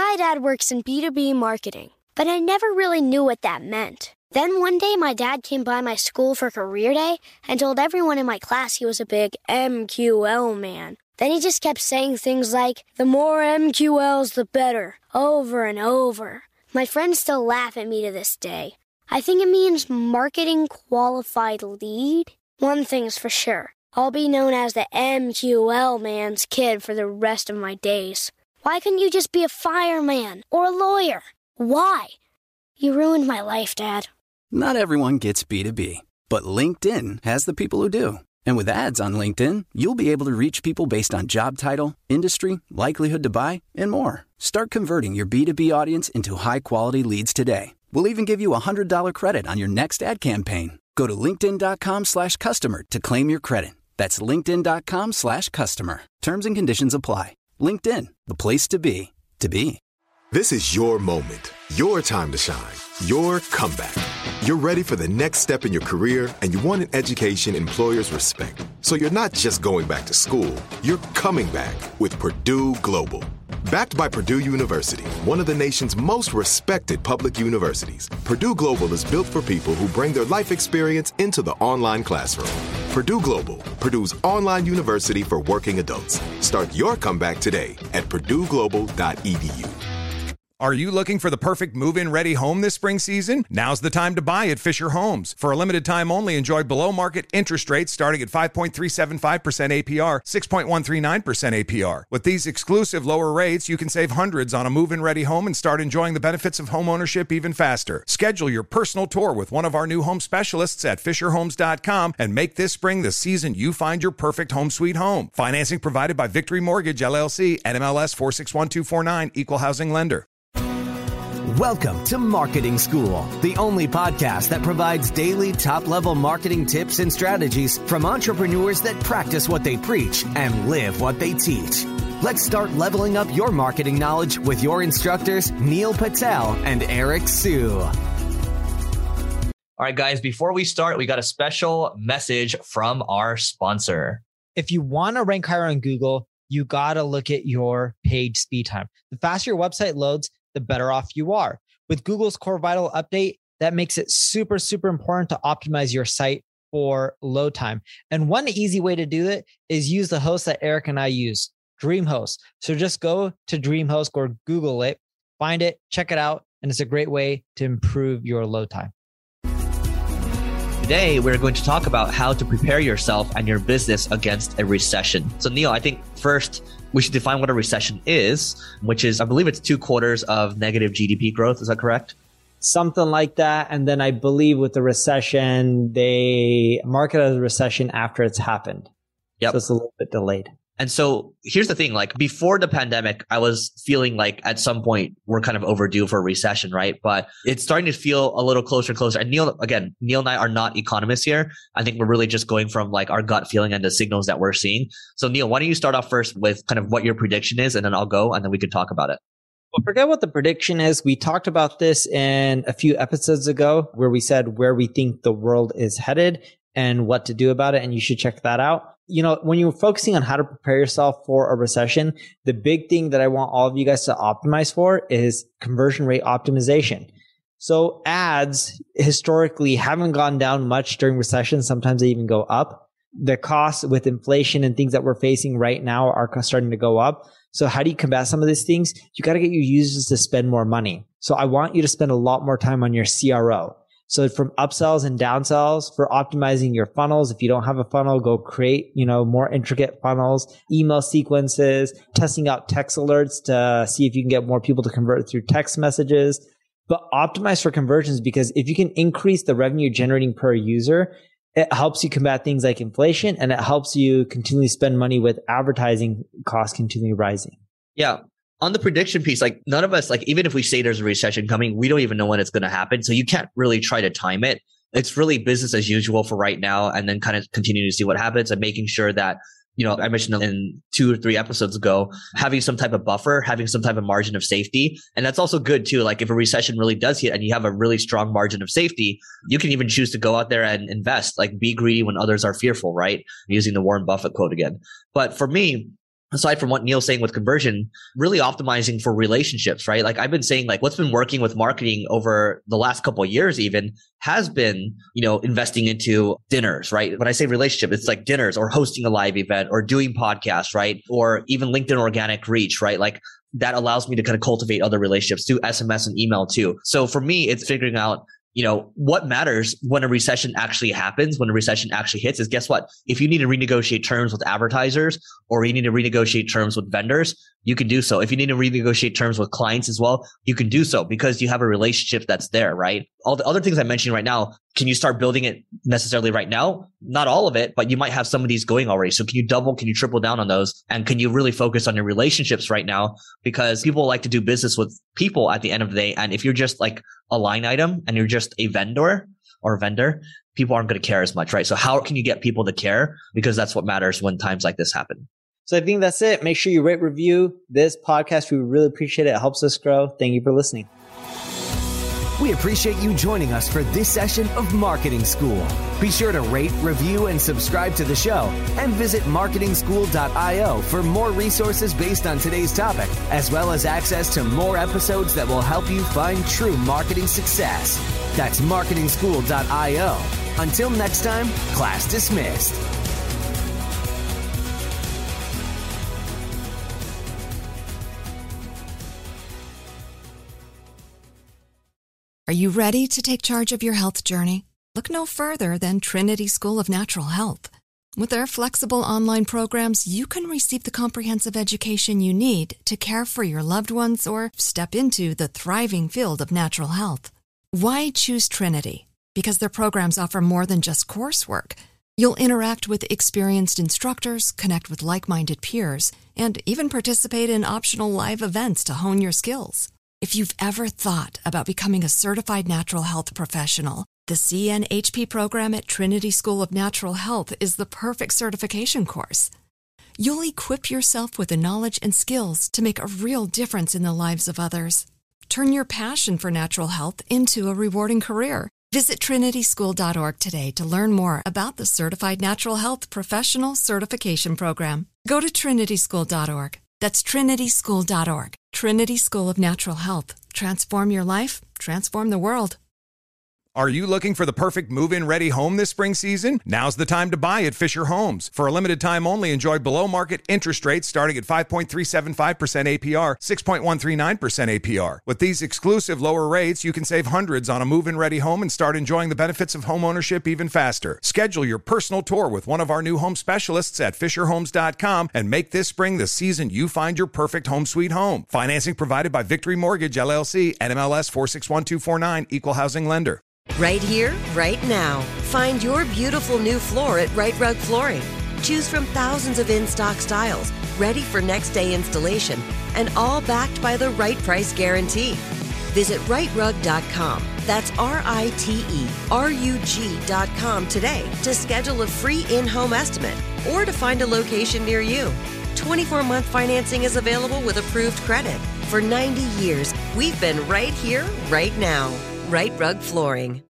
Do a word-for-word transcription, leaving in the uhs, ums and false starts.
My dad works in B two B marketing, but I never really knew what that meant. Then one day, my dad came by my school for career day and told everyone in my class he was a big M Q L man. Then he just kept saying things like, the more M Q Ls, the better, over and over. My friends still laugh at me to this day. I think it means marketing qualified lead. One thing's for sure, I'll be known as the M Q L man's kid for the rest of my days. Why couldn't you just be a fireman or a lawyer? Why? You ruined my life, Dad. Not everyone gets B two B, but LinkedIn has the people who do. And with ads on LinkedIn, you'll be able to reach people based on job title, industry, likelihood to buy, and more. Start converting your B two B audience into high-quality leads today. We'll even give you a one hundred dollars credit on your next ad campaign. Go to linkedin.com slash customer to claim your credit. That's linkedin.com slash customer. Terms and conditions apply. LinkedIn, the place to be, to be. This is your moment, your time to shine, your comeback. You're ready for the next step in your career, and you want an education employers respect. So you're not just going back to school, you're coming back with Purdue Global. Backed by Purdue University, one of the nation's most respected public universities, Purdue Global is built for people who bring their life experience into the online classroom. Purdue Global, Purdue's online university for working adults. Start your comeback today at purdue global dot e d u. Are you looking for the perfect move-in ready home this spring season? Now's the time to buy at Fisher Homes. For a limited time only, enjoy below-market interest rates starting at five point three seven five percent A P R, six point one three nine percent A P R. With these exclusive lower rates, you can save hundreds on a move-in ready home and start enjoying the benefits of home ownership even faster. Schedule your personal tour with one of our new home specialists at fisher homes dot com and make this spring the season you find your perfect home sweet home. Financing provided by Victory Mortgage, L L C, N M L S four six one two four nine, Equal Housing Lender. Welcome to Marketing School, the only podcast that provides daily top-level marketing tips and strategies from entrepreneurs that practice what they preach and live what they teach. Let's start leveling up your marketing knowledge with your instructors, Neil Patel and Eric Sue. All right, guys, before we start, we got a special message from our sponsor. If you want to rank higher on Google, you got to look at your page speed time. The faster your website loads, the better off you are. With Google's Core Vital update, that makes it super, super important to optimize your site for load time. And one easy way to do that is use the host that Eric and I use, DreamHost. So just go to DreamHost or Google it, find it, check it out, and it's a great way to improve your load time. Today, we're going to talk about how to prepare yourself and your business against a recession. So Neil, I think first we should define what a recession is, which is, I believe it's two quarters of negative G D P growth. Is that correct? Something like that. And then I believe with the recession, they mark it as a recession after it's happened. Yep. So it's a little bit delayed. And so here's the thing, like before the pandemic, I was feeling like at some point we're kind of overdue for a recession, right? But it's starting to feel a little closer and closer. And Neil, again, Neil and I are not economists here. I think we're really just going from like our gut feeling and the signals that we're seeing. So Neil, why don't you start off first with kind of what your prediction is, and then I'll go and then we can talk about it. Well, forget what the prediction is. We talked about this in a few episodes ago where we said where we think the world is headed and what to do about it. And you should check that out. You know, when you're focusing on how to prepare yourself for a recession, the big thing that I want all of you guys to optimize for is conversion rate optimization. So ads historically haven't gone down much during recessions. Sometimes they even go up. The costs with inflation and things that we're facing right now are starting to go up. So how do you combat some of these things? You got to get your users to spend more money. So I want you to spend a lot more time on your C R O. So from upsells and downsells, for optimizing your funnels. If you don't have a funnel, go create, you know, more intricate funnels, email sequences, testing out text alerts to see if you can get more people to convert through text messages. But optimize for conversions, because if you can increase the revenue generating per user, it helps you combat things like inflation, and it helps you continually spend money with advertising costs continually rising. Yeah. On the prediction piece, like none of us, like even if we say there's a recession coming, we don't even know when it's going to happen. So you can't really try to time it. It's really business as usual for right now, and then kind of continue to see what happens and making sure that, you know, I mentioned in two or three episodes ago, having some type of buffer, having some type of margin of safety. And that's also good too. Like if a recession really does hit and you have a really strong margin of safety, you can even choose to go out there and invest, like be greedy when others are fearful, right? Using the Warren Buffett quote again. But for me, aside from what Neil's saying with conversion, really optimizing for relationships, right? Like I've been saying, like what's been working with marketing over the last couple of years even has been, you know, investing into dinners, right? When I say relationship, it's like dinners or hosting a live event or doing podcasts, right? Or even LinkedIn organic reach, right? Like that allows me to kind of cultivate other relationships, do S M S and email too. So for me, it's figuring out, you know, what matters when a recession actually happens, when a recession actually hits is guess what? If you need to renegotiate terms with advertisers or you need to renegotiate terms with vendors, you can do so. If you need to renegotiate terms with clients as well, you can do so because you have a relationship that's there, right? All the other things I'm mentioning right now, can you start building it necessarily right now? Not all of it, but you might have some of these going already. So can you double, can you triple down on those? And can you really focus on your relationships right now? Because people like to do business with people at the end of the day. And if you're just like a line item and you're just a vendor or vendor, people aren't going to care as much, right? So how can you get people to care? Because that's what matters when times like this happen. So I think that's it. Make sure you rate, review this podcast. We really appreciate it. It helps us grow. Thank you for listening. We appreciate you joining us for this session of Marketing School. Be sure to rate, review, and subscribe to the show, and visit marketing school dot io for more resources based on today's topic, as well as access to more episodes that will help you find true marketing success. That's marketing school dot io. Until next time, class dismissed. Are you ready to take charge of your health journey? Look no further than Trinity School of Natural Health. With their flexible online programs, you can receive the comprehensive education you need to care for your loved ones or step into the thriving field of natural health. Why choose Trinity? Because their programs offer more than just coursework. You'll interact with experienced instructors, connect with like-minded peers, and even participate in optional live events to hone your skills. If you've ever thought about becoming a certified natural health professional, the C N H P program at Trinity School of Natural Health is the perfect certification course. You'll equip yourself with the knowledge and skills to make a real difference in the lives of others. Turn your passion for natural health into a rewarding career. Visit trinity school dot org today to learn more about the Certified Natural Health Professional Certification Program. Go to trinity school dot org. That's trinity school dot org. Trinity School of Natural Health. Transform your life, transform the world. Are you looking for the perfect move-in ready home this spring season? Now's the time to buy at Fisher Homes. For a limited time only, enjoy below-market interest rates starting at five point three seven five percent A P R, six point one three nine percent A P R. With these exclusive lower rates, you can save hundreds on a move-in ready home and start enjoying the benefits of home ownership even faster. Schedule your personal tour with one of our new home specialists at fisher homes dot com and make this spring the season you find your perfect home sweet home. Financing provided by Victory Mortgage, L L C, N M L S four six one two four nine, Equal Housing Lender. Right here, right now. Find your beautiful new floor at Right Rug Flooring. Choose from thousands of in-stock styles, ready for next day installation, and all backed by the right price guarantee. Visit right rug dot com. That's R I T E R U G dot com today to schedule a free in-home estimate or to find a location near you. twenty-four month financing is available with approved credit. For ninety years, we've been right here, right now. Right Rug Flooring.